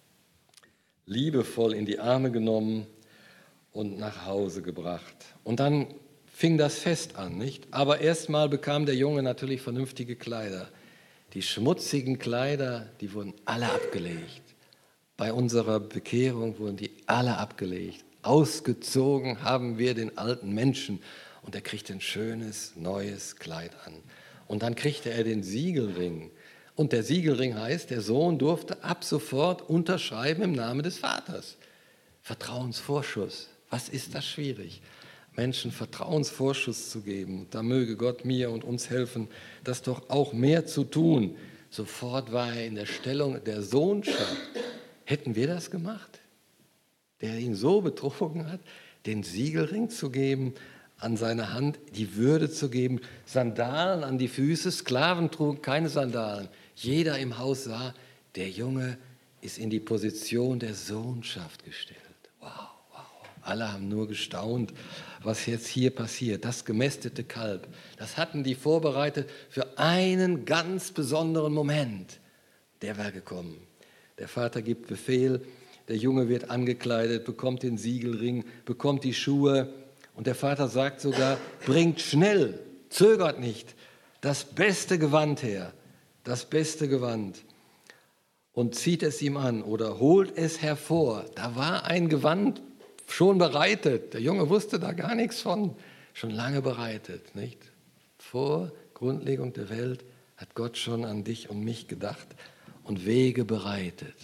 liebevoll in die Arme genommen und nach Hause gebracht. Und dann fing das Fest an, nicht? Aber erstmal bekam der Junge natürlich vernünftige Kleider. Die schmutzigen Kleider, die wurden alle abgelegt. Bei unserer Bekehrung wurden die alle abgelegt. Ausgezogen haben wir den alten Menschen und er kriegte ein schönes, neues Kleid an. Und dann kriegte er den Siegelring. Und der Siegelring heißt, der Sohn durfte ab sofort unterschreiben im Namen des Vaters. Vertrauensvorschuss. Was ist das schwierig? Menschen Vertrauensvorschuss zu geben. Da möge Gott mir und uns helfen, das doch auch mehr zu tun. Sofort war er in der Stellung der Sohnschaft. Hätten wir das gemacht? Der ihn so betrogen hat, den Siegelring zu geben, an seine Hand die Würde zu geben, Sandalen an die Füße, Sklaven trugen keine Sandalen. Jeder im Haus sah, der Junge ist in die Position der Sohnschaft gestellt. Wow, wow. Alle haben nur gestaunt, was jetzt hier passiert. Das gemästete Kalb, das hatten die vorbereitet für einen ganz besonderen Moment. Der war gekommen. Der Vater gibt Befehl, der Junge wird angekleidet, bekommt den Siegelring, bekommt die Schuhe. Und der Vater sagt sogar, bringt schnell, zögert nicht, das beste Gewand her, das beste Gewand. und zieht es ihm an oder holt es hervor. Da war ein Gewand schon bereitet. Der Junge wusste da gar nichts von, schon lange bereitet, nicht? Vor Grundlegung der Welt hat Gott schon an dich und mich gedacht und Wege bereitet.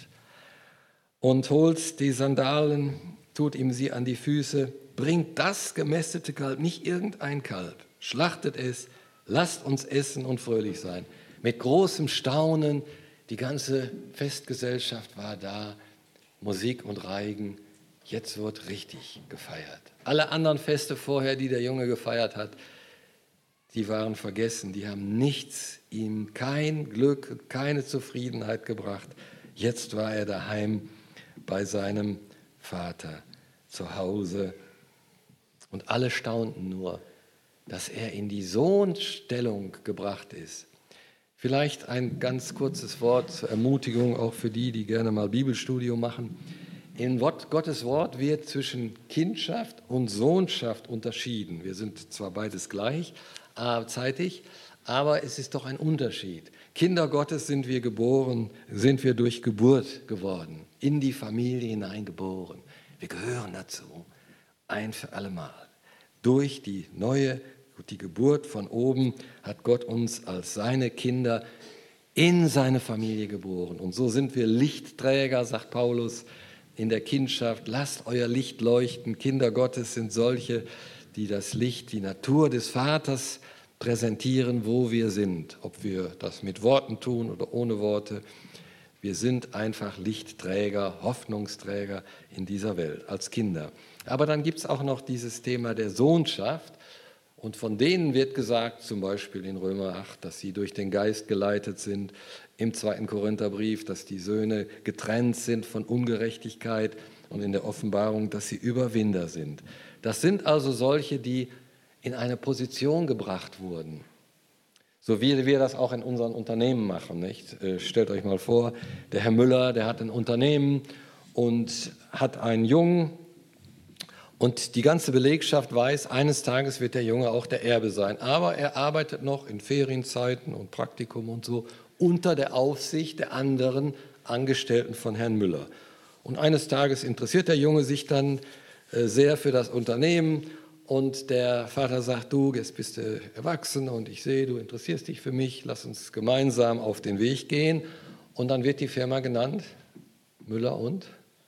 Und holt die Sandalen, tut ihm sie an die Füße, bringt das gemästete Kalb, nicht irgendein Kalb, schlachtet es, lasst uns essen und fröhlich sein. Mit großem Staunen, die ganze Festgesellschaft war da, Musik und Reigen, jetzt wird richtig gefeiert. Alle anderen Feste vorher, die der Junge gefeiert hat, die waren vergessen, die haben nichts, ihm kein Glück, keine Zufriedenheit gebracht. Jetzt war er daheim bei seinem Vater zu Hause. Und alle staunten nur, dass er in die Sohnstellung gebracht ist. Vielleicht ein ganz kurzes Wort zur Ermutigung, auch für die, die gerne mal Bibelstudium machen. In Gottes Wort wird zwischen Kindschaft und Sohnschaft unterschieden. Wir sind zwar beides gleichzeitig, aber es ist doch ein Unterschied. Kinder Gottes sind wir geboren, sind wir durch Geburt geworden, in die Familie hineingeboren. Wir gehören dazu, ein für allemal. Durch die neue, die Geburt von oben hat Gott uns als seine Kinder in seine Familie geboren. Und so sind wir Lichtträger, sagt Paulus, in der Kindschaft. Lasst euer Licht leuchten. Kinder Gottes sind solche, die das Licht, die Natur des Vaters präsentieren, wo wir sind. Ob wir das mit Worten tun oder ohne Worte. Wir sind einfach Lichtträger, Hoffnungsträger in dieser Welt als Kinder. Aber dann gibt es auch noch dieses Thema der Sohnschaft. Und von denen wird gesagt, zum Beispiel in Römer acht, dass sie durch den Geist geleitet sind. Im zweiten Korintherbrief, dass die Söhne getrennt sind von Ungerechtigkeit. Und in der Offenbarung, dass sie Überwinder sind. Das sind also solche, die in eine Position gebracht wurden. So wie wir das auch in unseren Unternehmen machen, nicht? Äh, stellt euch mal vor, der Herr Müller, der hat ein Unternehmen und hat einen Jungen und die ganze Belegschaft weiß, eines Tages wird der Junge auch der Erbe sein. Aber er arbeitet noch in Ferienzeiten und Praktikum und so unter der Aufsicht der anderen Angestellten von Herrn Müller. Und eines Tages interessiert der Junge sich dann äh, sehr für das Unternehmen. Und der Vater sagt, du, jetzt bist du erwachsen und ich sehe, du interessierst dich für mich, lass uns gemeinsam auf den Weg gehen. Und dann wird die Firma genannt, Müller und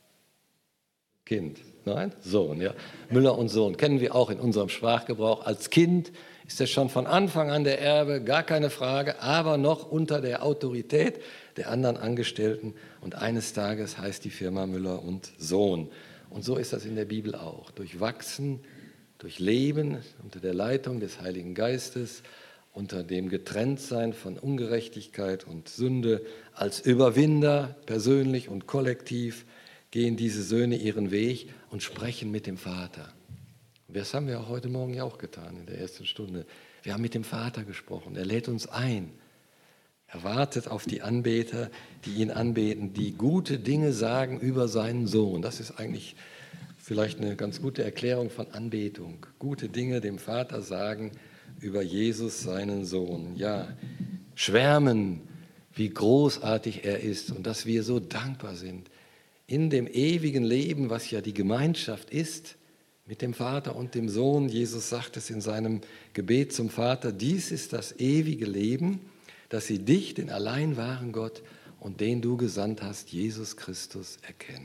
Kind. Nein, Sohn, ja. Müller und Sohn kennen wir auch in unserem Sprachgebrauch. Als Kind ist er schon von Anfang an der Erbe, gar keine Frage, aber noch unter der Autorität der anderen Angestellten. Und eines Tages heißt die Firma Müller und Sohn. Und so ist das in der Bibel auch. Durch Wachsen, durch Leben unter der Leitung des Heiligen Geistes, unter dem Getrenntsein von Ungerechtigkeit und Sünde, als Überwinder, persönlich und kollektiv, gehen diese Söhne ihren Weg und sprechen mit dem Vater. Und das haben wir auch heute Morgen ja auch getan in der ersten Stunde. Wir haben mit dem Vater gesprochen. Er lädt uns ein. Er wartet auf die Anbeter, die ihn anbeten, die gute Dinge sagen über seinen Sohn. Das ist eigentlich vielleicht eine ganz gute Erklärung von Anbetung. Gute Dinge dem Vater sagen über Jesus, seinen Sohn. Ja, schwärmen, wie großartig er ist und dass wir so dankbar sind. In dem ewigen Leben, was ja die Gemeinschaft ist, mit dem Vater und dem Sohn. Jesus sagt es in seinem Gebet zum Vater, dies ist das ewige Leben, dass sie dich, den allein wahren Gott und den du gesandt hast, Jesus Christus, erkennen.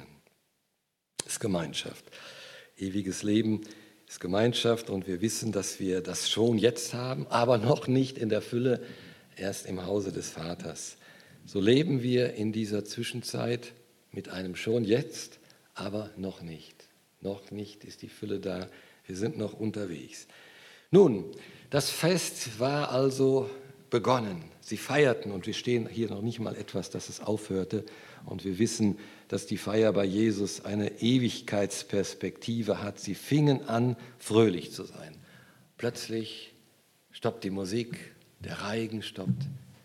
Das ist Gemeinschaft. Ewiges Leben ist Gemeinschaft und wir wissen, dass wir das schon jetzt haben, aber noch nicht in der Fülle, erst im Hause des Vaters. So leben wir in dieser Zwischenzeit mit einem schon jetzt, aber noch nicht. Noch nicht ist die Fülle da. Wir sind noch unterwegs. Nun, das Fest war also begonnen. Sie feierten und wir stehen hier noch nicht mal etwas, dass es aufhörte. Und wir wissen, dass die Feier bei Jesus eine Ewigkeitsperspektive hat. Sie fingen an, fröhlich zu sein. Plötzlich stoppt die Musik, der Reigen stoppt.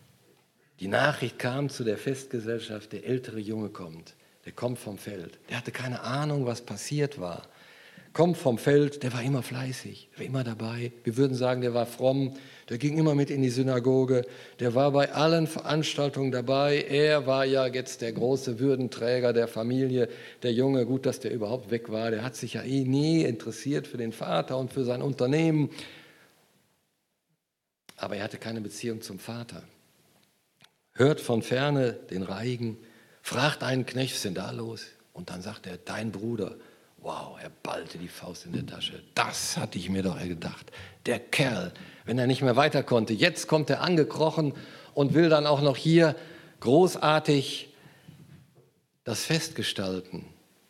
Die Nachricht kam zu der Festgesellschaft, der ältere Junge kommt. Der kommt vom Feld. Der hatte keine Ahnung, was passiert war. kommt vom Feld, der war immer fleißig, der war immer dabei. Wir würden sagen, der war fromm, der ging immer mit in die Synagoge, der war bei allen Veranstaltungen dabei. Er war ja jetzt der große Würdenträger der Familie, der Junge. Gut, dass der überhaupt weg war. Der hat sich ja eh nie interessiert für den Vater und für sein Unternehmen. Aber er hatte keine Beziehung zum Vater. Hört von ferne den Reigen, fragt einen Knecht, was ist denn da los? Und dann sagt er, dein Bruder. Wow, er ballte die Faust in der Tasche. Das hatte ich mir doch gedacht. Der Kerl, wenn er nicht mehr weiter konnte, jetzt kommt er angekrochen und will dann auch noch hier großartig das Fest gestalten.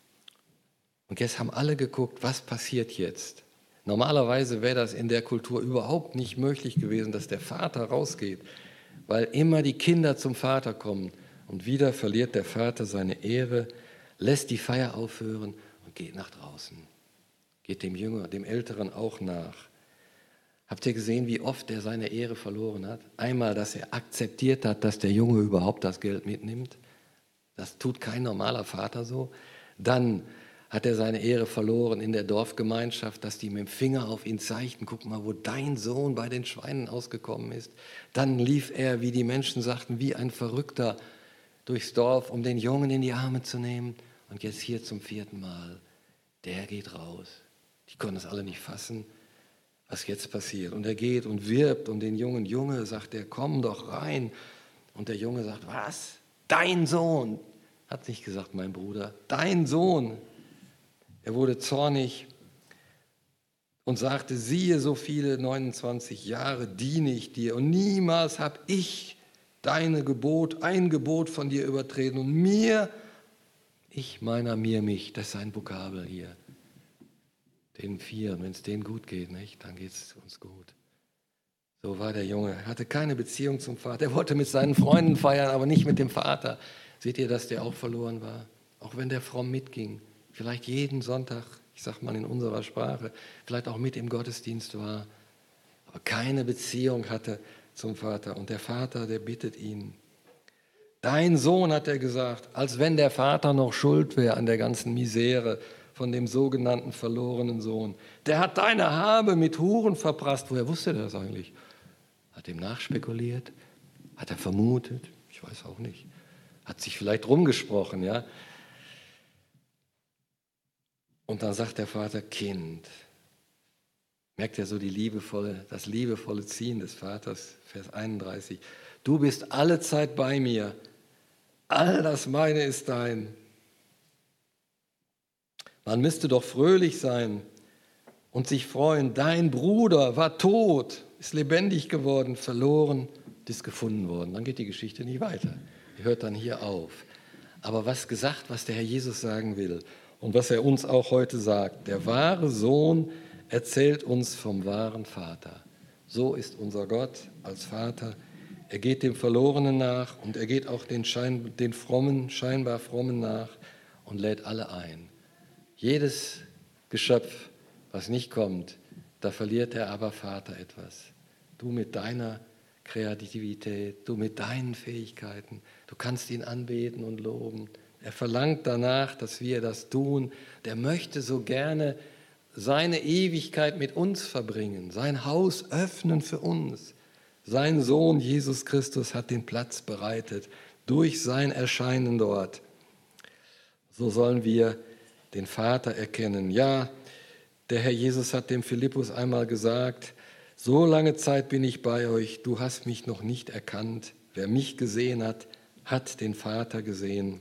Und jetzt haben alle geguckt, was passiert jetzt? Normalerweise wäre das in der Kultur überhaupt nicht möglich gewesen, dass der Vater rausgeht, weil immer die Kinder zum Vater kommen. Und wieder verliert der Vater seine Ehre, lässt die Feier aufhören und geht nach draußen. Geht dem Jünger, dem Älteren auch nach. Habt ihr gesehen, wie oft er seine Ehre verloren hat? Einmal, dass er akzeptiert hat, dass der Junge überhaupt das Geld mitnimmt. Das tut kein normaler Vater so. Dann hat er seine Ehre verloren in der Dorfgemeinschaft, dass die mit dem Finger auf ihn zeigten, guck mal, wo dein Sohn bei den Schweinen ausgekommen ist. Dann lief er, wie die Menschen sagten, wie ein Verrückter durchs Dorf, um den Jungen in die Arme zu nehmen. Und jetzt hier zum vierten Mal, der geht raus. Die konnten es alle nicht fassen, was jetzt passiert. Und er geht und wirbt um den Jungen. Junge, sagt er, komm doch rein. Und der Junge sagt, was? Dein Sohn. Hat nicht gesagt, mein Bruder, dein Sohn. Er wurde zornig und sagte, siehe, so viele neunundzwanzig Jahre diene ich dir und niemals habe ich deine Gebot, ein Gebot von dir übertreten und mir, ich meiner, mir, mich, das ist ein Vokabel hier, den vier, wenn es denen gut geht, nicht, dann geht es uns gut. So war der Junge, er hatte keine Beziehung zum Vater, er wollte mit seinen Freunden feiern, aber nicht mit dem Vater. Seht ihr, dass der auch verloren war, auch wenn der fromm mitging. Vielleicht jeden Sonntag, ich sage mal in unserer Sprache, vielleicht auch mit im Gottesdienst war, aber keine Beziehung hatte zum Vater. Und der Vater, der bittet ihn. Dein Sohn, hat er gesagt, als wenn der Vater noch schuld wäre an der ganzen Misere von dem sogenannten verlorenen Sohn. Der hat deine Habe mit Huren verprasst. Woher wusste er das eigentlich? Hat ihm nachspekuliert? Hat er vermutet? Ich weiß auch nicht. Hat sich vielleicht rumgesprochen, ja? Und dann sagt der Vater, Kind, merkt ihr so die liebevolle, das liebevolle Ziehen des Vaters, Vers einunddreißig, du bist alle Zeit bei mir, all das meine ist dein. Man müsste doch fröhlich sein und sich freuen, dein Bruder war tot, ist lebendig geworden, verloren, ist gefunden worden. Dann geht die Geschichte nicht weiter, die hört dann hier auf. Aber was gesagt, was der Herr Jesus sagen will, und was er uns auch heute sagt, der wahre Sohn erzählt uns vom wahren Vater. So ist unser Gott als Vater. Er geht dem Verlorenen nach und er geht auch den, Schein, den Frommen, scheinbar Frommen nach und lädt alle ein. Jedes Geschöpf, was nicht kommt, da verliert der aber Vater etwas. Du mit deiner Kreativität, du mit deinen Fähigkeiten, du kannst ihn anbeten und loben. Er verlangt danach, dass wir das tun. Der möchte so gerne seine Ewigkeit mit uns verbringen, sein Haus öffnen für uns. Sein Sohn Jesus Christus hat den Platz bereitet durch sein Erscheinen dort. So sollen wir den Vater erkennen. Ja, der Herr Jesus hat dem Philippus einmal gesagt, so lange Zeit bin ich bei euch, du hast mich noch nicht erkannt. Wer mich gesehen hat, hat den Vater gesehen.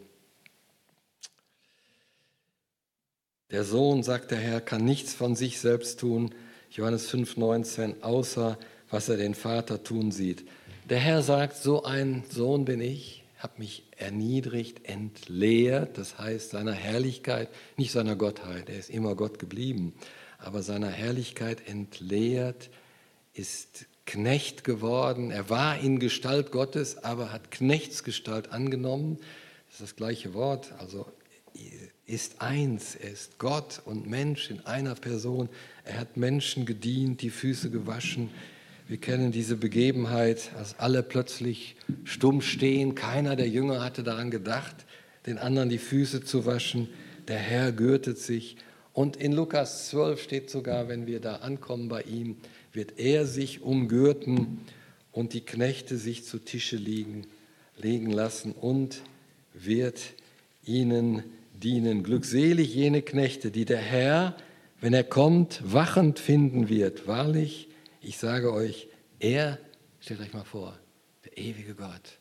Der Sohn, sagt der Herr, kann nichts von sich selbst tun, Johannes fünf neunzehn, außer was er den Vater tun sieht. Der Herr sagt, so ein Sohn bin ich, habe mich erniedrigt, entleert, das heißt seiner Herrlichkeit, nicht seiner Gottheit, er ist immer Gott geblieben, aber seiner Herrlichkeit entleert, ist Knecht geworden. Er war in Gestalt Gottes, aber hat Knechtsgestalt angenommen. Das ist das gleiche Wort, also ist eins, er ist Gott und Mensch in einer Person. Er hat Menschen gedient, die Füße gewaschen. Wir kennen diese Begebenheit, als alle plötzlich stumm stehen. Keiner der Jünger hatte daran gedacht, den anderen die Füße zu waschen. Der Herr gürtet sich Und in Lukas zwölf steht sogar, wenn wir da ankommen bei ihm, wird er sich umgürten und die Knechte sich zu Tische liegen, legen lassen und wird ihnen dienen. Glückselig jene Knechte, die der Herr, wenn er kommt, wachend finden wird. Wahrlich, ich sage euch, er, stellt euch mal vor, der ewige Gott,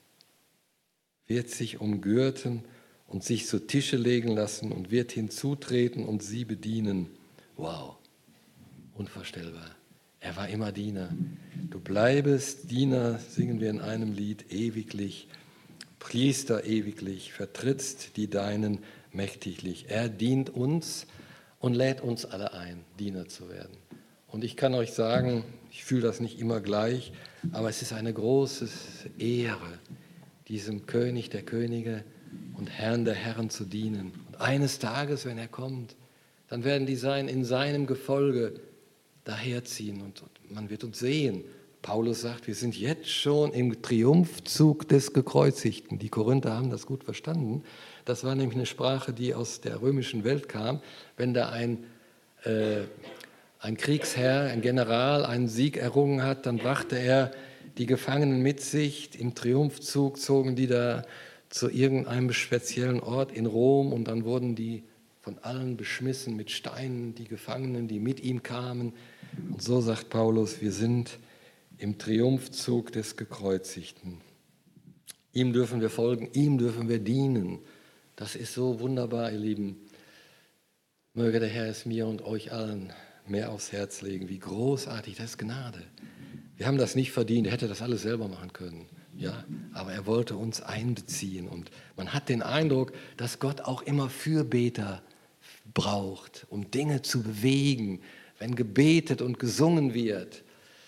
wird sich umgürten und sich zu Tische legen lassen und wird hinzutreten und sie bedienen. Wow, unvorstellbar. Er war immer Diener. Du bleibest Diener, singen wir in einem Lied, ewiglich, Priester ewiglich, vertrittst die Deinen mächtiglich. Er dient uns und lädt uns alle ein, Diener zu werden. Und ich kann euch sagen, ich fühle das nicht immer gleich, aber es ist eine große Ehre, diesem König der Könige und Herrn der Herren zu dienen. Und eines Tages, wenn er kommt, dann werden die sein in seinem Gefolge daherziehen und man wird uns sehen. Paulus sagt, wir sind jetzt schon im Triumphzug des Gekreuzigten. Die Korinther haben das gut verstanden. Das war nämlich eine Sprache, die aus der römischen Welt kam. Wenn da ein, äh, ein Kriegsherr, ein General einen Sieg errungen hat, dann brachte er die Gefangenen mit sich. Im Triumphzug zogen die da zu irgendeinem speziellen Ort in Rom und dann wurden die von allen beschmissen mit Steinen, die Gefangenen, die mit ihm kamen. Und so sagt Paulus, wir sind im Triumphzug des Gekreuzigten. Ihm dürfen wir folgen, ihm dürfen wir dienen. Das ist so wunderbar, ihr Lieben. Möge der Herr es mir und euch allen mehr aufs Herz legen. Wie großartig, das ist Gnade. Wir haben das nicht verdient, er hätte das alles selber machen können. Ja, aber er wollte uns einbeziehen. Und man hat den Eindruck, dass Gott auch immer Fürbeter braucht, um Dinge zu bewegen, wenn gebetet und gesungen wird.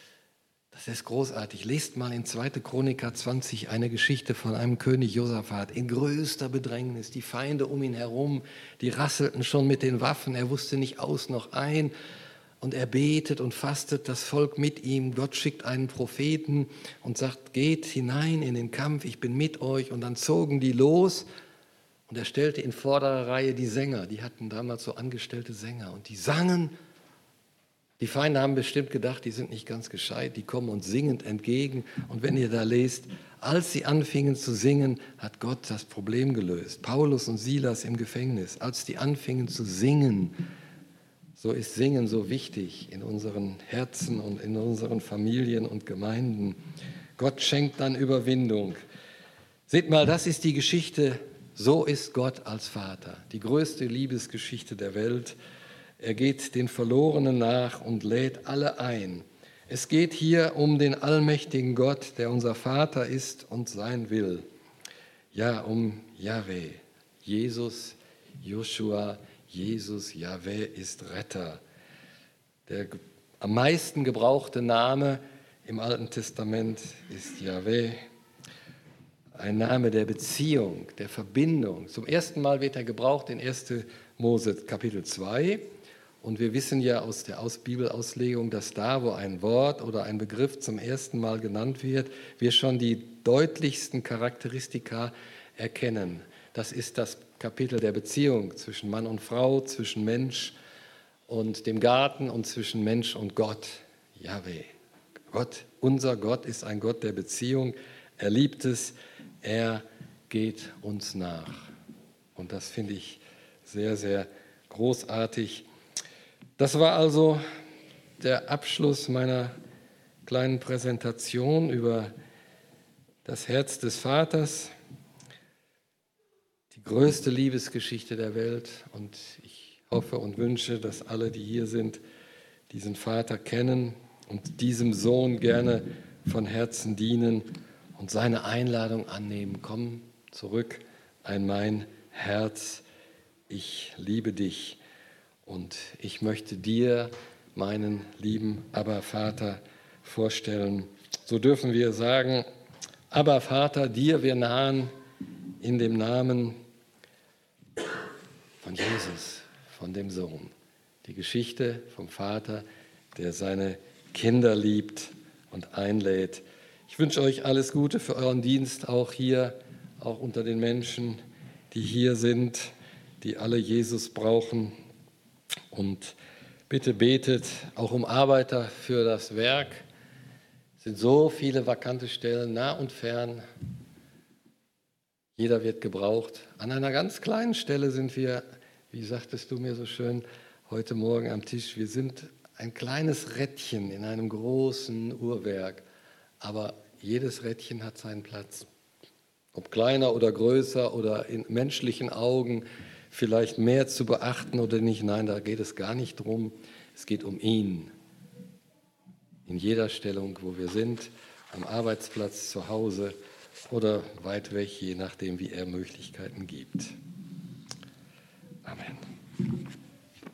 Das ist großartig. Lest mal in zweiter Chroniker zwanzig eine Geschichte von einem König Josaphat in größter Bedrängnis. Die Feinde um ihn herum, die rasselten schon mit den Waffen. Er wusste nicht aus noch ein. Und er betet und fastet, das Volk mit ihm. Gott schickt einen Propheten und sagt, geht hinein in den Kampf, ich bin mit euch. Und dann zogen die los. Und er stellte in vorderer Reihe die Sänger. Die hatten damals so angestellte Sänger. Und die sangen. Die Feinde haben bestimmt gedacht, die sind nicht ganz gescheit, die kommen uns singend entgegen. Und wenn ihr da lest, als sie anfingen zu singen, hat Gott das Problem gelöst. Paulus und Silas im Gefängnis, als die anfingen zu singen, so ist Singen so wichtig in unseren Herzen und in unseren Familien und Gemeinden. Gott schenkt dann Überwindung. Seht mal, das ist die Geschichte, so ist Gott als Vater, die größte Liebesgeschichte der Welt. Er geht den Verlorenen nach und lädt alle ein. Es geht hier um den allmächtigen Gott, der unser Vater ist und sein will. Ja, um Jahwe, Jesus, Joshua, Jesus, Jahwe ist Retter. Der am meisten gebrauchte Name im Alten Testament ist Jahwe. Ein Name der Beziehung, der Verbindung. Zum ersten Mal wird er gebraucht in erster Mose Kapitel zwei. Und wir wissen ja aus der Bibelauslegung, dass da, wo ein Wort oder ein Begriff zum ersten Mal genannt wird, wir schon die deutlichsten Charakteristika erkennen. Das ist das Kapitel der Beziehung zwischen Mann und Frau, zwischen Mensch und dem Garten und zwischen Mensch und Gott, Jahwe. Gott, unser Gott ist ein Gott der Beziehung. Er liebt es, er geht uns nach. Und das finde ich sehr, sehr großartig. Das war also der Abschluss meiner kleinen Präsentation über das Herz des Vaters, die größte Liebesgeschichte der Welt. Und ich hoffe und wünsche, dass alle, die hier sind, diesen Vater kennen und diesem Sohn gerne von Herzen dienen und seine Einladung annehmen. Komm zurück an mein Herz, ich liebe dich. Und ich möchte dir, meinen lieben Abba Vater, vorstellen. So dürfen wir sagen, Abba Vater, dir wir nahen in dem Namen von Jesus, von dem Sohn. Die Geschichte vom Vater, der seine Kinder liebt und einlädt. Ich wünsche euch alles Gute für euren Dienst, auch hier, auch unter den Menschen, die hier sind, die alle Jesus brauchen. Und bitte betet auch um Arbeiter für das Werk. Es sind so viele vakante Stellen, nah und fern. Jeder wird gebraucht. An einer ganz kleinen Stelle sind wir, wie sagtest du mir so schön heute Morgen am Tisch, wir sind ein kleines Rädchen in einem großen Uhrwerk. Aber jedes Rädchen hat seinen Platz. Ob kleiner oder größer oder in menschlichen Augen vielleicht mehr zu beachten oder nicht, nein, da geht es gar nicht drum. Es geht um ihn. In jeder Stellung, wo wir sind, am Arbeitsplatz, zu Hause oder weit weg, je nachdem, wie er Möglichkeiten gibt.